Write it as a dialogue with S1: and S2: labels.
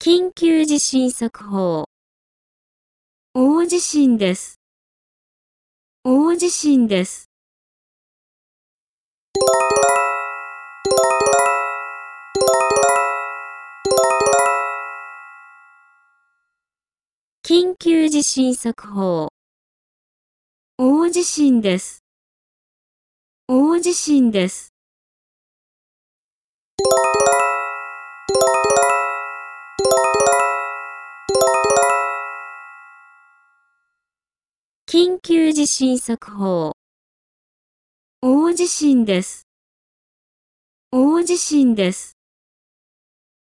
S1: 緊急地震速報。大地震です。大地震です。緊急地震速報。大地震です。大地震です。緊急地震速報。大地震です。大地震です。